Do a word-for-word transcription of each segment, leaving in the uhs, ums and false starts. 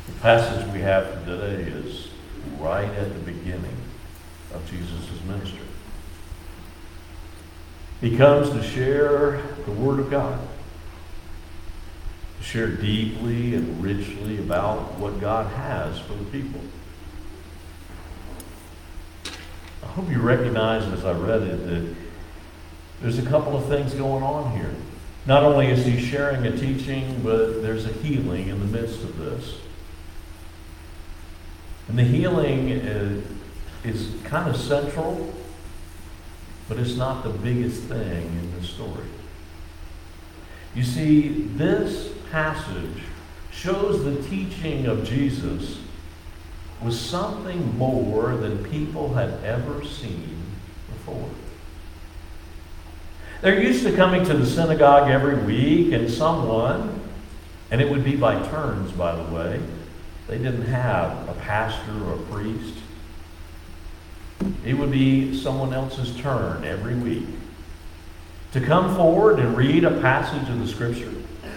The passage we have for today is right at the beginning of Jesus' ministry. He comes to share the Word of God, to share deeply and richly about what God has for the people. I hope you recognize as I read it that there's a couple of things going on here. Not only is he sharing a teaching, but there's a healing in the midst of this. And the healing is, is kind of central, but it's not the biggest thing in the story. You see, this passage shows the teaching of Jesus was something more than people had ever seen before. They're used to coming to the synagogue every week, and someone, and it would be by turns, by the way. They didn't have a pastor or a priest. It would be someone else's turn every week to come forward and read a passage of the Scripture,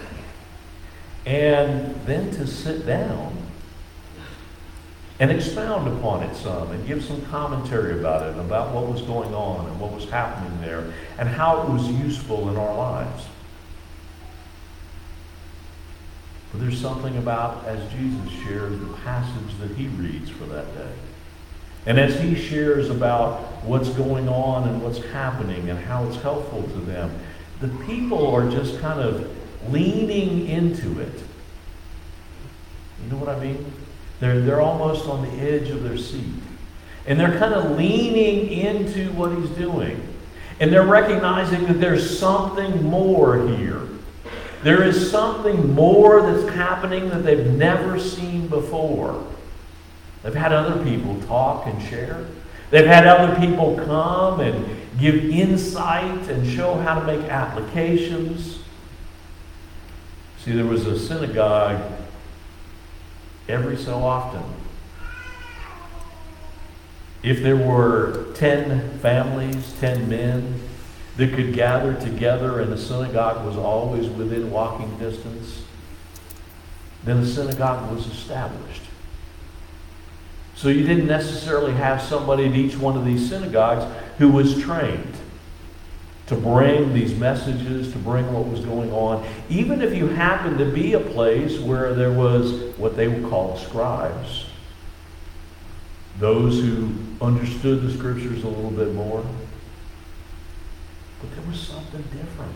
and then to sit down and expound upon it some and give some commentary about it, about what was going on and what was happening there and how it was useful in our lives. But there's something about, as Jesus shares the passage that he reads for that day, and as he shares about what's going on and what's happening and how it's helpful to them, the people are just kind of leaning into it. You know what I mean? They're, they're almost on the edge of their seat. And they're kind of leaning into what he's doing. And they're recognizing that there's something more here. There is something more that's happening that they've never seen before. They've had other people talk and share. They've had other people come and give insight and show how to make applications. See, there was a synagogue every so often. If there were ten families, ten men that could gather together and the synagogue was always within walking distance, then the synagogue was established. So you didn't necessarily have somebody at each one of these synagogues who was trained to bring these messages, to bring what was going on. Even if you happened to be a place where there was what they would call scribes, those who understood the Scriptures a little bit more. But there was something different.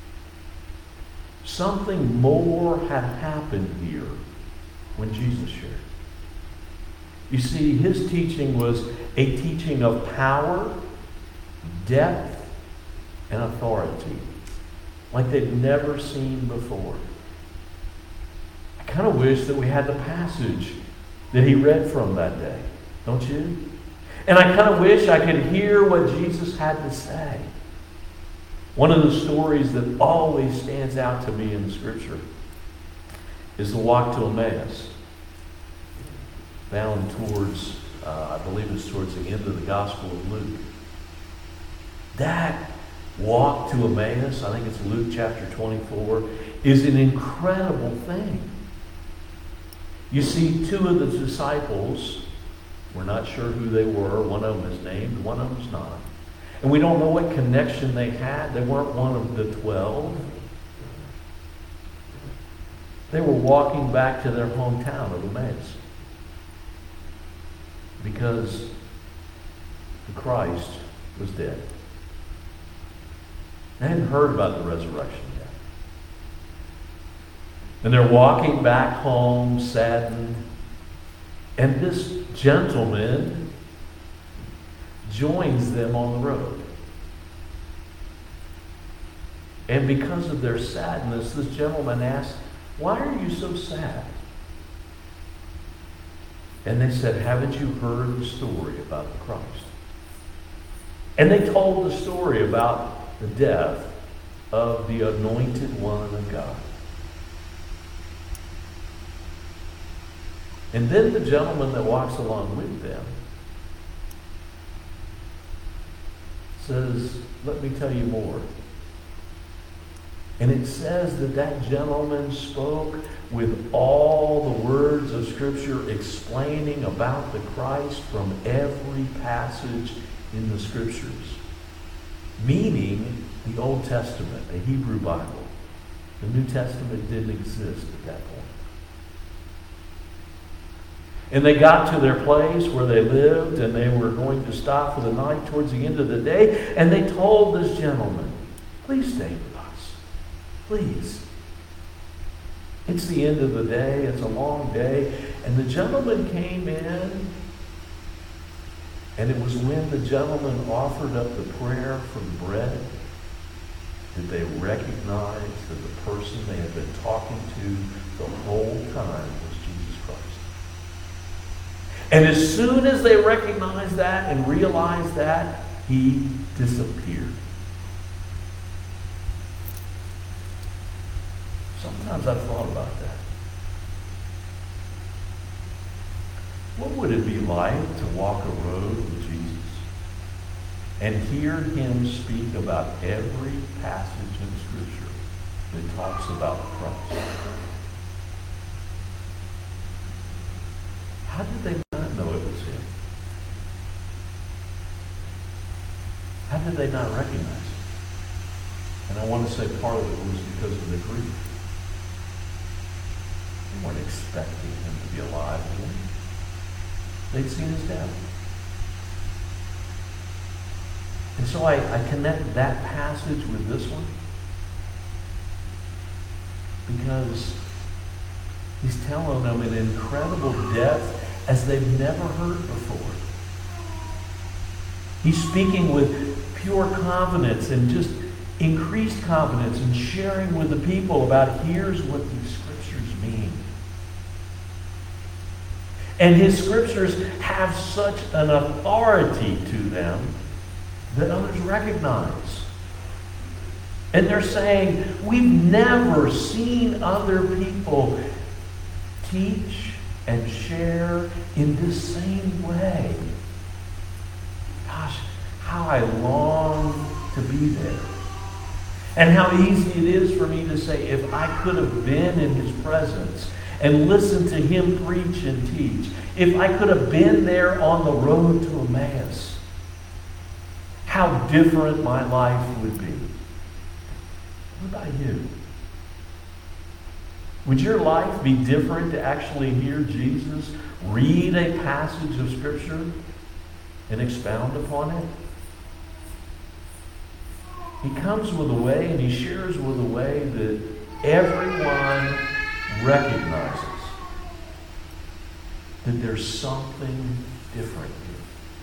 Something more had happened here when Jesus shared. You see, his teaching was a teaching of power, depth, and authority, like they'd never seen before. I kind of wish that we had the passage that he read from that day, don't you? And I kind of wish I could hear what Jesus had to say. One of the stories that always stands out to me in the Scripture is the walk to Emmaus, found towards, uh, I believe it's towards the end of the Gospel of Luke. That walk to Emmaus, I think it's Luke chapter twenty-four, is an incredible thing. You see, two of the disciples, we're not sure who they were. One of them is named, one of them is not. And we don't know what connection they had. They weren't one of the twelve. They were walking back to their hometown of Emmaus because the Christ was dead. They hadn't heard about the resurrection yet. And they're walking back home, saddened. And this gentleman joins them on the road. And because of their sadness, this gentleman asks, "Why are you so sad?" And they said, "Haven't you heard the story about the Christ?" And they told the story about the death of the anointed one of God. And then the gentleman that walks along with them says, "Let me tell you more." And it says that that gentleman spoke with all the words of Scripture explaining about the Christ from every passage in the Scriptures. Meaning the Old Testament, a Hebrew Bible. The New Testament didn't exist at that point. And they got to their place where they lived, and they were going to stop for the night towards the end of the day, and they told this gentleman, please stay with us. Please. It's the end of the day. It's a long day. And the gentleman came in, and it was when the gentleman offered up the prayer for the bread that they recognized that the person they had been talking to the whole time was Jesus Christ. And as soon as they recognized that and realized that, he disappeared. Sometimes I've thought about that. What would it be like to walk a road with Jesus and hear him speak about every passage in Scripture that talks about Christ? How did they not know it was him? How did they not recognize him? And I want to say part of it was because of the grief. They weren't expecting him to be alive again. They'd seen his death. And so I, I connect that passage with this one because he's telling them an incredible depth as they've never heard before. He's speaking with pure confidence and just increased confidence and sharing with the people about here's what these scriptures mean. And his scriptures have such an authority to them that others recognize. And they're saying, we've never seen other people teach and share in this same way. Gosh, how I long to be there. And how easy it is for me to say, if I could have been in his presence and listened to him preach and teach, if I could have been there on the road to Emmaus, how different my life would be. What about you? Would your life be different to actually hear Jesus read a passage of Scripture and expound upon it? He comes with a way and he shares with a way that everyone recognizes that there's something different here.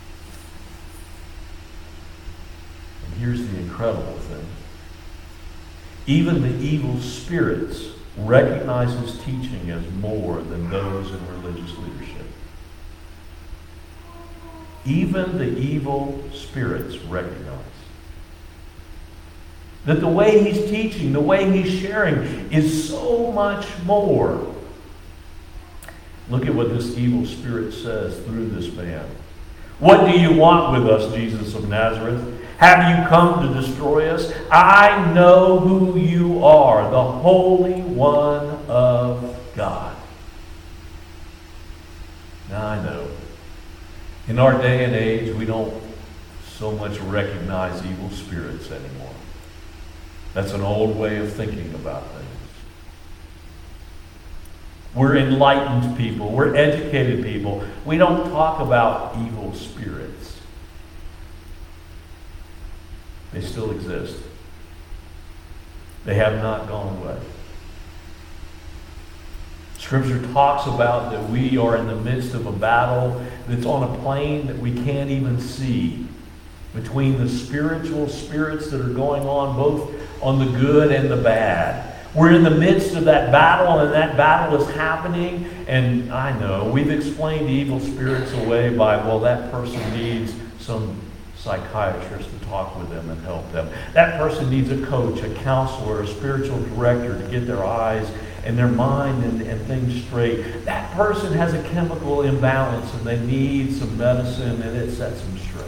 And here's the incredible thing. Even the evil spirits recognize his teaching as more than those in religious leadership. Even the evil spirits recognize that the way he's teaching, the way he's sharing is so much more. Look at what this evil spirit says through this man. What do you want with us, Jesus of Nazareth? Have you come to destroy us? I know who you are, the Holy One of God. Now I know, in our day and age, we don't so much recognize evil spirits anymore. That's an old way of thinking about things. We're enlightened people. We're educated people. We don't talk about evil spirits. They still exist. They have not gone away. Scripture talks about that we are in the midst of a battle that's on a plane that we can't even see, between the spiritual spirits that are going on both on the good and the bad. We're in the midst of that battle, and that battle is happening. And I know we've explained evil spirits away by, well, that person needs some psychiatrist to talk with them and help them. That person needs a coach, a counselor, a spiritual director to get their eyes and their mind and, and things straight. That person has a chemical imbalance and they need some medicine and it sets them straight.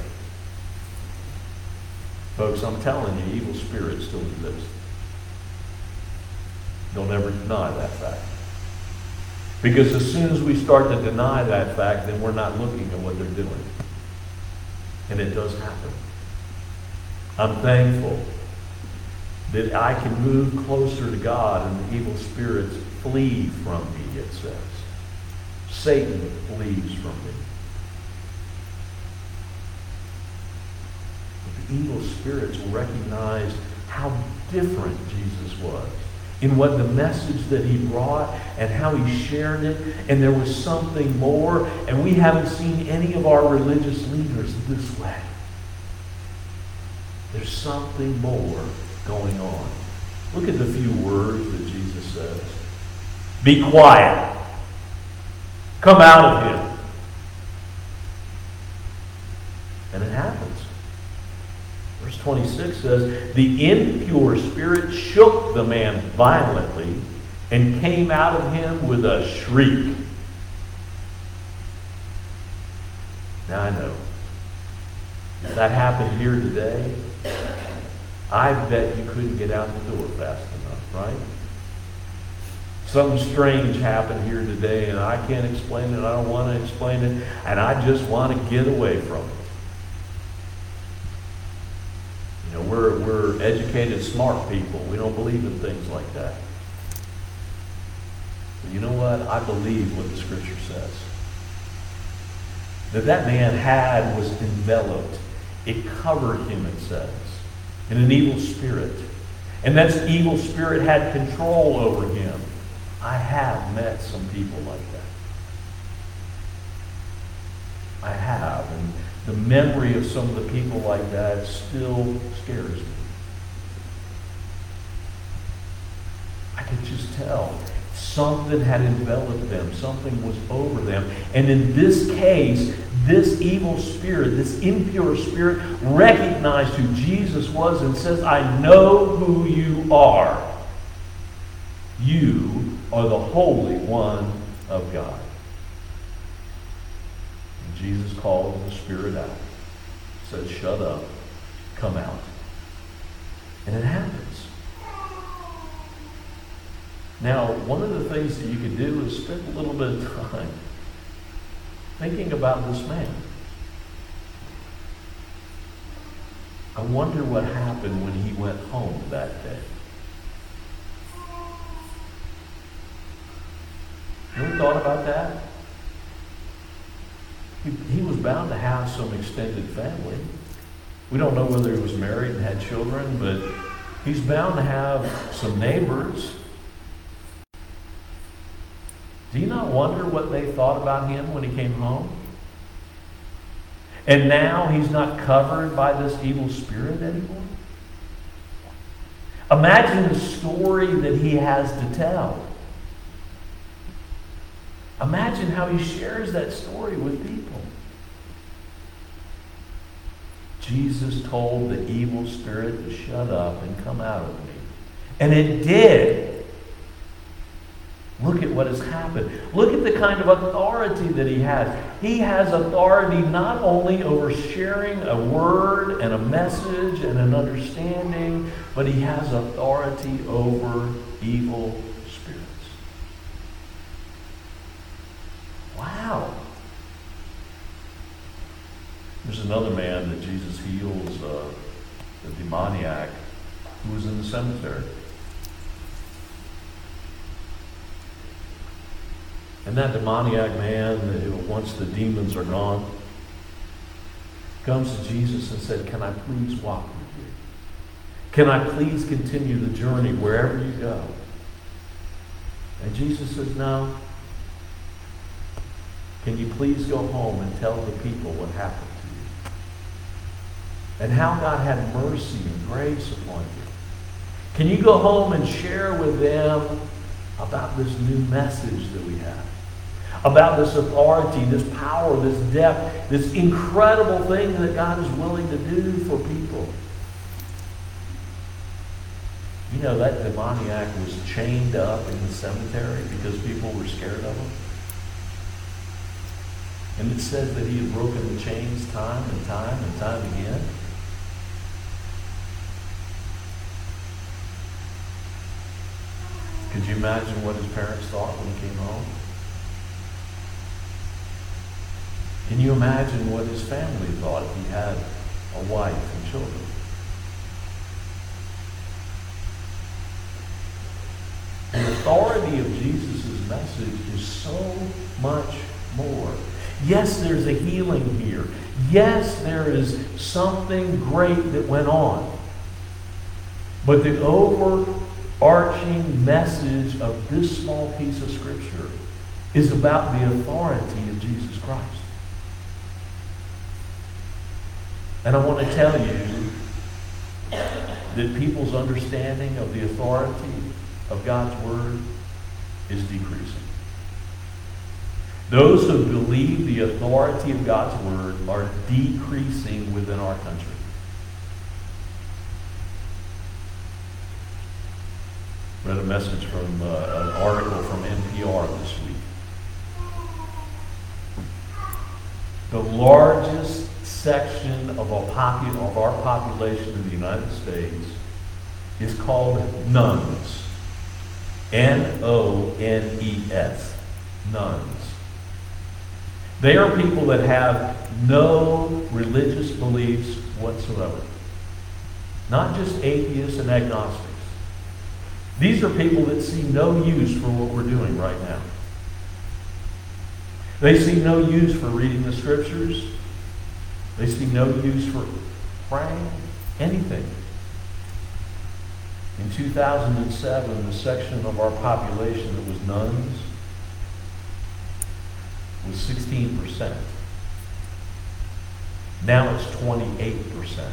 Folks, I'm telling you, evil spirits still exist. Don't ever deny that fact. Because as soon as we start to deny that fact, then we're not looking at what they're doing. And it does happen. I'm thankful that I can move closer to God and the evil spirits flee from me, it says. Satan flees from me. But the evil spirits recognized how different Jesus was in what the message that he brought and how he shared it, and there was something more, and we haven't seen any of our religious leaders this way. There's something more going on. Look at the few words that Jesus says. Be quiet. Come out of him. And it happens. Verse twenty-six says, the impure spirit shook the man violently and came out of him with a shriek. Now I know, if that happened here today, I bet you couldn't get out the door fast enough, right? Something strange happened here today, and I can't explain it, I don't want to explain it, and I just want to get away from it. You know, we're, we're educated, smart people. We don't believe in things like that. But you know what? I believe what the Scripture says. That that man had was enveloped. It covered him, it says, in an evil spirit. And that evil spirit had control over him. I have met some people like that. I have. And the memory of some of the people like that still scares me. I could just tell something had enveloped them. Something was over them. And in this case, this evil spirit, this impure spirit, recognized who Jesus was and says, I know who you are. You are the Holy One of God. Jesus called the spirit out. Said, shut up. Come out. And it happens. Now, one of the things that you can do is spend a little bit of time thinking about this man. I wonder what happened when he went home that day. You ever thought about that? He, he was bound to have some extended family. We don't know whether he was married and had children, but he's bound to have some neighbors. Do you not wonder what they thought about him when he came home? And now he's not covered by this evil spirit anymore? Imagine the story that he has to tell. Imagine how he shares that story with people. Jesus told the evil spirit to shut up and come out of me. And it did. Look at what has happened. Look at the kind of authority that he has. He has authority not only over sharing a word and a message and an understanding, but he has authority over evil spirits. Wow. There's another man that Jesus heals, uh, the demoniac, who was in the cemetery. And that demoniac man, once the demons are gone, comes to Jesus and said, can I please walk with you? Can I please continue the journey wherever you go? And Jesus says, no. Can you please go home and tell the people what happened to you? And how God had mercy and grace upon you. Can you go home and share with them about this new message that we have? About this authority, this power, this depth, this incredible thing that God is willing to do for people. You know, that demoniac was chained up in the cemetery because people were scared of him. And it says that he had broken the chains time and time and time again. Could you imagine what his parents thought when he came home? Can you imagine what his family thought if he had a wife and children? The authority of Jesus' message is so much more. Yes, there's a healing here. Yes, there is something great that went on. But the overarching message of this small piece of Scripture is about the authority of Jesus Christ. And I want to tell you that people's understanding of the authority of God's Word is decreasing. Those who believe the authority of God's Word are decreasing within our country. Read a message from uh, an article from N P R this week. The largest section of our, popu- of our population in the United States is called nuns. N O N E S. Nuns. They are people that have no religious beliefs whatsoever. Not just atheists and agnostics. These are people that see no use for what we're doing right now. They see no use for reading the Scriptures. They see no use for praying, anything. In two thousand seven, the section of our population that was nuns was sixteen percent. Now it's twenty-eight percent.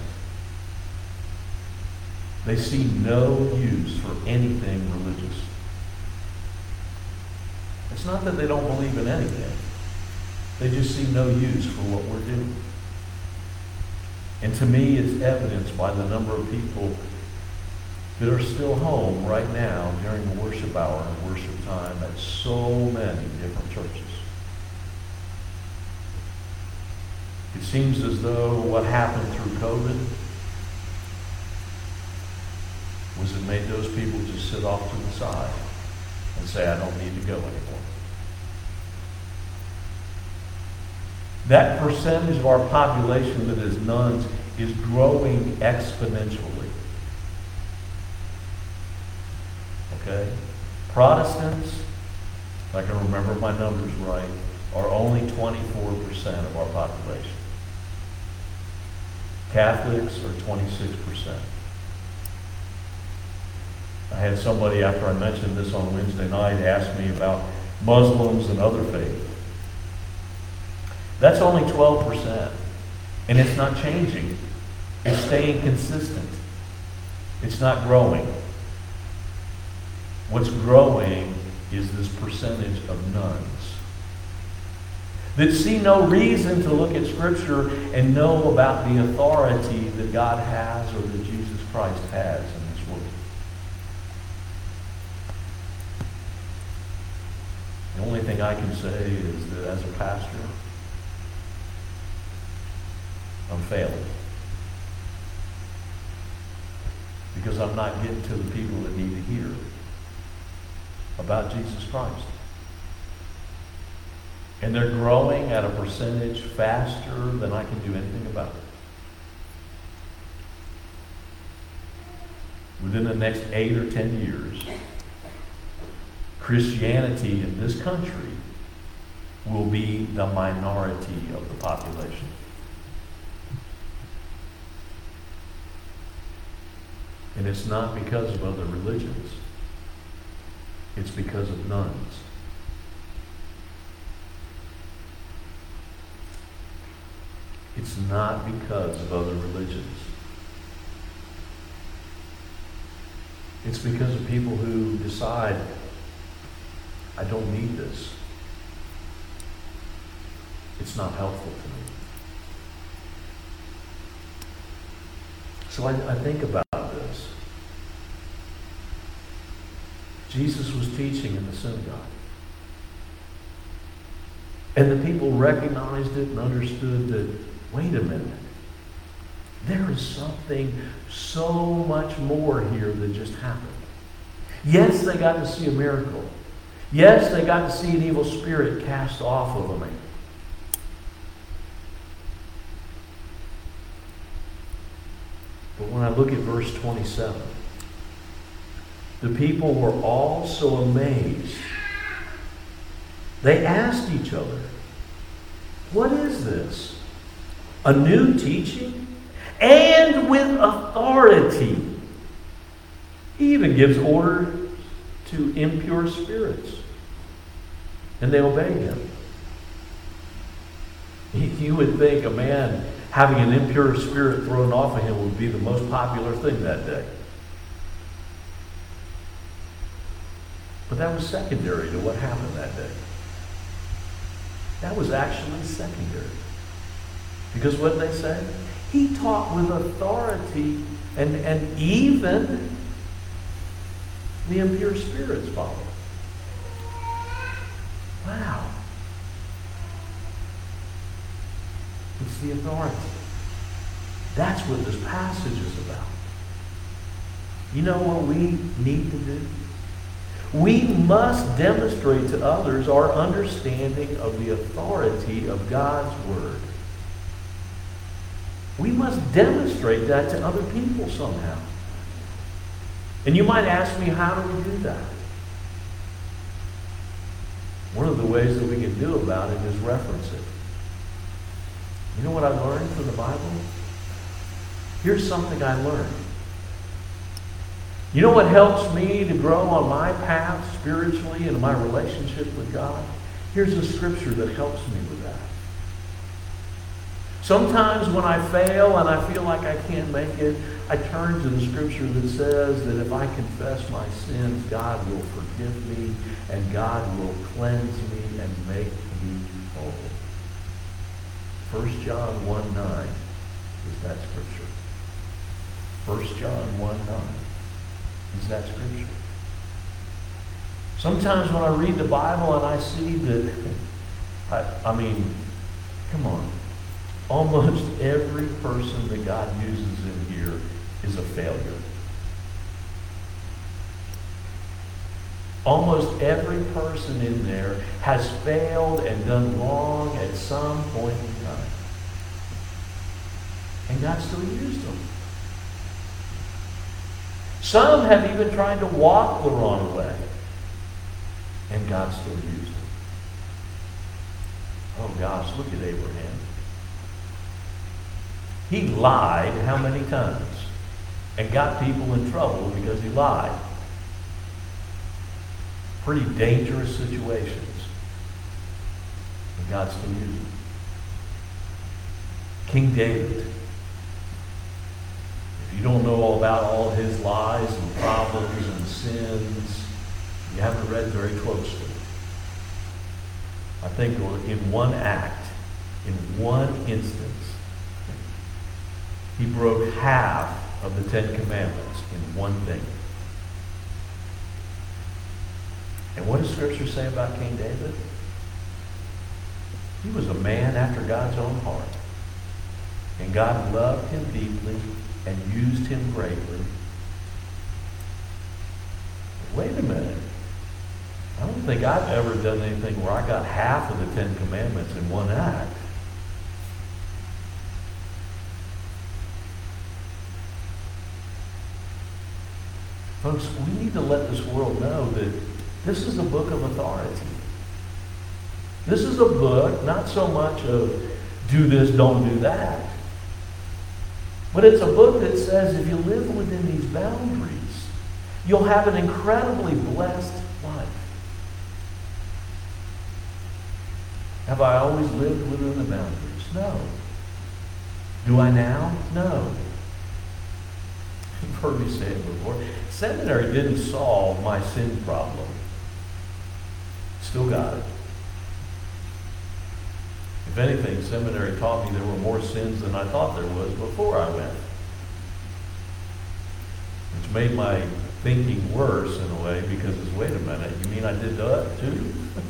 They see no use for anything religious. It's not that they don't believe in anything. They just see no use for what we're doing. And to me, it's evidenced by the number of people that are still home right now during the worship hour and worship time at so many different churches. It seems as though what happened through COVID was it made those people just sit off to the side and say, I don't need to go anymore. That percentage of our population that is nuns is growing exponentially. Okay? Protestants, if I can remember my numbers right, are only twenty-four percent of our population. Catholics are twenty-six percent. I had somebody, after I mentioned this on Wednesday night, ask me about Muslims and other faiths. That's only twelve percent. And it's not changing. It's staying consistent. It's not growing. What's growing is this percentage of nuns that see no reason to look at Scripture and know about the authority that God has or that Jesus Christ has in this world. The only thing I can say is that as a pastor, I'm failing. Because I'm not getting to the people that need to hear about Jesus Christ. And they're growing at a percentage faster than I can do anything about it. Within the next eight or ten years, Christianity in this country will be the minority of the population. And it's not because of other religions. It's because of nuns. It's not because of other religions. It's because of people who decide, I don't need this. It's not helpful to me. So I, I think about this. Jesus was teaching in the synagogue. And the people recognized it and understood that, wait a minute, there is something so much more here that just happened. Yes, they got to see a miracle. Yes, they got to see an evil spirit cast off of a man. But when I look at verse twenty-seven, the people were all so amazed. They asked each other, "What is this? A new teaching? And with authority. He even gives order to impure spirits. And they obey him." You would think a man having an impure spirit thrown off of him would be the most popular thing that day. But that was secondary to what happened that day. That was actually secondary. Because what did they say? He taught with authority, and, and even the impure spirits followed. Wow. It's the authority. That's what this passage is about. You know what we need to do? We must demonstrate to others our understanding of the authority of God's Word. We must demonstrate that to other people somehow. And you might ask me, how do we do that? One of the ways that we can do about it is reference it. You know what I learned from the Bible? Here's something I learned. You know what helps me to grow on my path spiritually and in my relationship with God? Here's a scripture that helps me with that. Sometimes when I fail and I feel like I can't make it, I turn to the scripture that says that if I confess my sins, God will forgive me and God will cleanse me and make me whole. First John one nine is that scripture. First John one nine is that scripture. Sometimes when I read the Bible and I see that, I, I mean, come on, almost every person that God uses in here is a failure. Almost every person in there has failed and done wrong at some point in time. And God still used them. Some have even tried to walk the wrong way. And God still used them. Oh gosh, look at Abraham. He lied how many times? And got people in trouble because he lied. Pretty dangerous situations. And God still used them. King David. If you don't know all about all his lies and problems and sins, you haven't read very closely. I think in one act, in one instance, he broke half of the Ten Commandments in one thing. And what does Scripture say about King David? He was a man after God's own heart. And God loved him deeply and used him greatly. But wait a minute. I don't think I've ever done anything where I got half of the Ten Commandments in one act. Folks, we need to let this world know that this is a book of authority. This is a book, not so much of do this, don't do that. But it's a book that says if you live within these boundaries, you'll have an incredibly blessed life. Have I always lived within the boundaries? No. Do I now? No. You've heard me say it before. Seminary didn't solve my sin problem. Still got it. If anything, seminary taught me there were more sins than I thought there was before I went. Which made my thinking worse in a way because it's, wait a minute, you mean I did that too?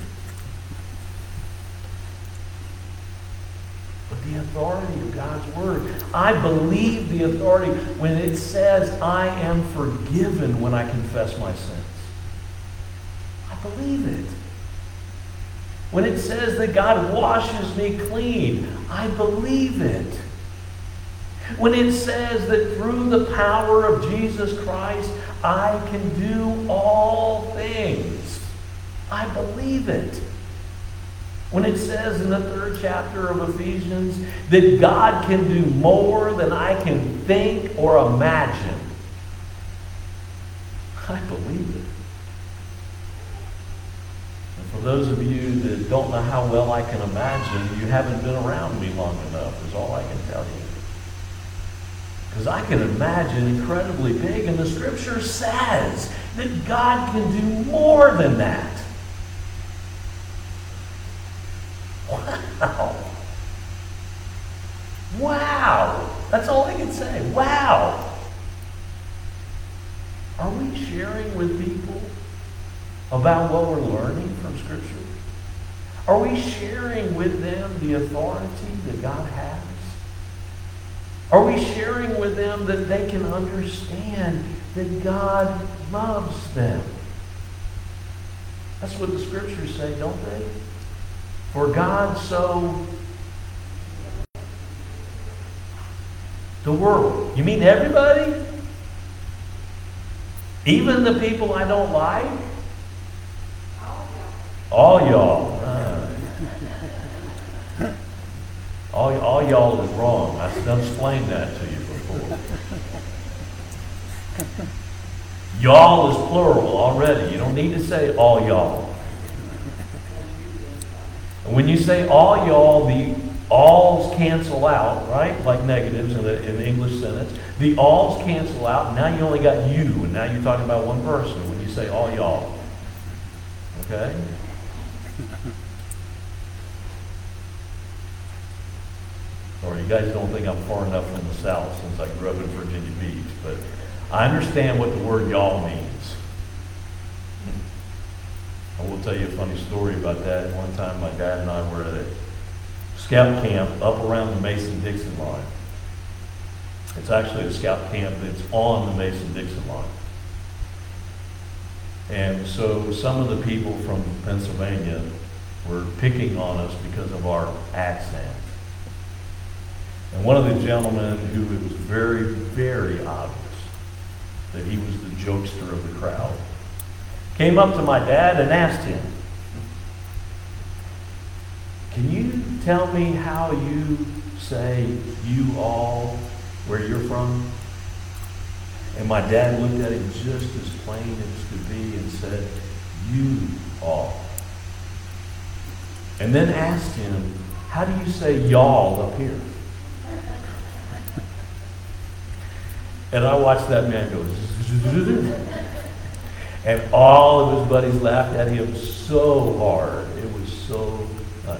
But the authority of God's Word. I believe the authority when it says I am forgiven when I confess my sins. I believe it. When it says that God washes me clean, I believe it. When it says that through the power of Jesus Christ, I can do all things, I believe it. When it says in the third chapter of Ephesians that God can do more than I can think or imagine, I believe it. And for those of you that don't know how well I can imagine, you haven't been around me long enough, is all I can tell you. Because I can imagine incredibly big, and the Scripture says that God can do more than that. Wow. Wow. That's all I can say. Wow. Are we sharing with people about what we're learning from Scripture? Are we sharing with them the authority that God has? Are we sharing with them that they can understand that God loves them? That's what the Scriptures say, don't they? For God so the world. You mean everybody? Even the people I don't like? All y'all. Uh, all, all y'all is wrong. I done explained that to you before. Y'all is plural already. You don't need to say all y'all. And when you say all y'all, the alls cancel out, right? Like negatives in the, in the English sentence. The alls cancel out, and now you only got you, and now you're talking about one person when you say all y'all. Okay? Or you guys don't think I'm far enough from the South since I grew up in Virginia Beach, but I understand what the word y'all means. I will tell you a funny story about that. One time my dad and I were at a scout camp up around the Mason-Dixon line. It's actually a scout camp that's on the Mason-Dixon line. And so some of the people from Pennsylvania were picking on us because of our accent. And one of the gentlemen who it was very, very obvious that he was the jokester of the crowd, came up to my dad and asked him, "Can you tell me how you say you all where you're from?" And my dad looked at him just as plain as could be and said, "You all." And then asked him, "How do you say y'all up here?" And I watched that man go, and all of his buddies laughed at him so hard. It was so funny.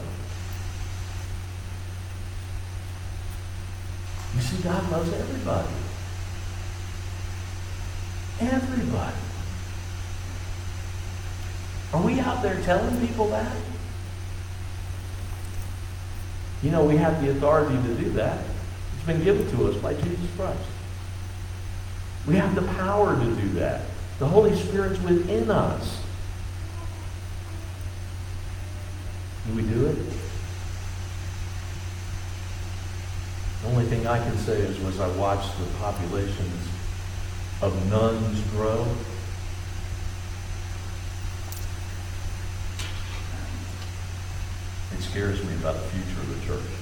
You see, God loves everybody. Everybody. Are we out there telling people that? You know, we have the authority to do that. It's been given to us by Jesus Christ. We have the power to do that. The Holy Spirit's within us. Do we do it? The only thing I can say is, as I watch the populations of nuns grow, it scares me about the future of the church.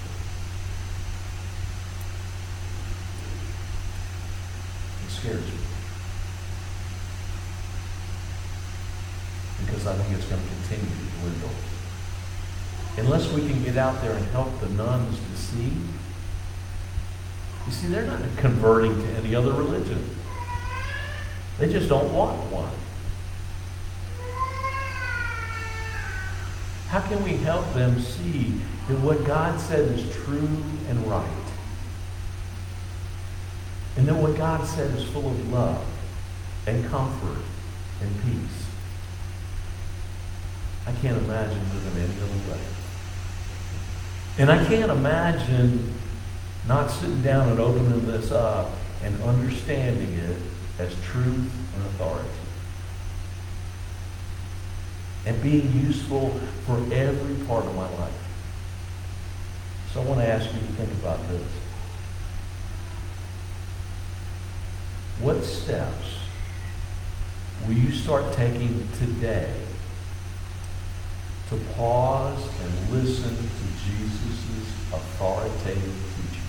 It scares me. Because I think it's going to continue to dwindle. Unless we can get out there and help the nuns to see. You see, they're not converting to any other religion. They just don't want one. How can we help them see that what God said is true and right? And that what God said is full of love and comfort and peace? I can't imagine living any other way. And I can't imagine not sitting down and opening this up and understanding it as truth and authority. And being useful for every part of my life. So I want to ask you to think about this. What steps will you start taking today to pause and listen to Jesus' authoritative teaching?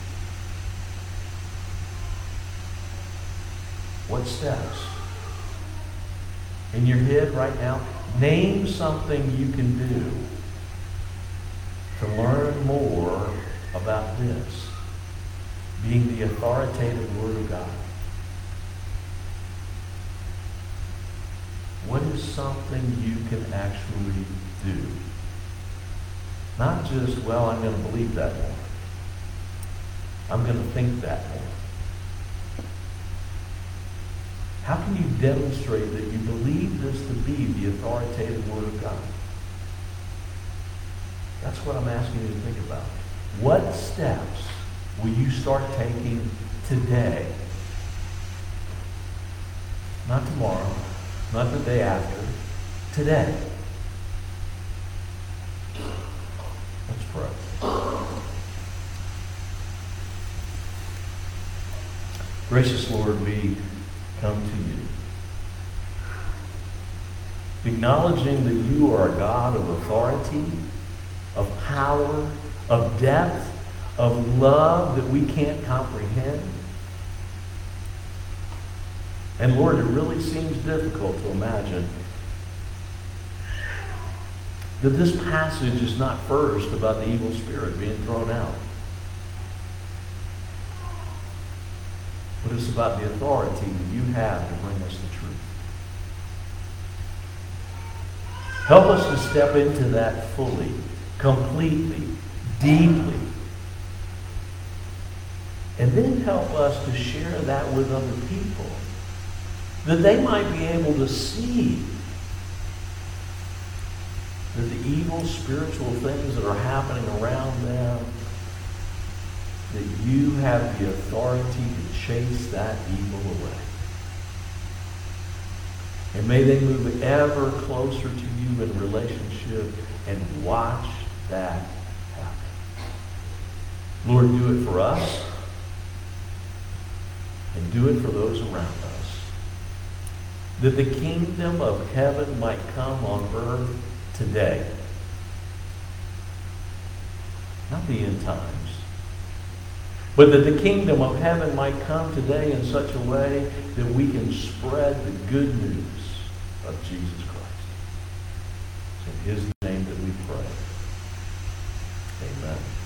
What steps? In your head right now, name something you can do to learn more about this, being the authoritative Word of God. What is something you can actually do? Not just, well, I'm going to believe that more. I'm going to think that more. How can you demonstrate that you believe this to be the authoritative Word of God? That's what I'm asking you to think about. What steps will you start taking today? Not tomorrow, not the day after, today. Let's pray. Gracious Lord, we come to you, acknowledging that you are a God of authority, of power, of depth, of love that we can't comprehend. And Lord, it really seems difficult to imagine that this passage is not first about the evil spirit being thrown out, but it's about the authority that you have to bring us the truth. Help us to step into that fully, completely, deeply. And then help us to share that with other people, that they might be able to see that the evil spiritual things that are happening around them, that you have the authority to chase that evil away. And may they move ever closer to you in relationship and watch that happen. Lord, do it for us and do it for those around us, that the kingdom of heaven might come on earth today. Not the end times, but that the kingdom of heaven might come today in such a way that we can spread the good news of Jesus Christ. It's in his name that we pray. Amen.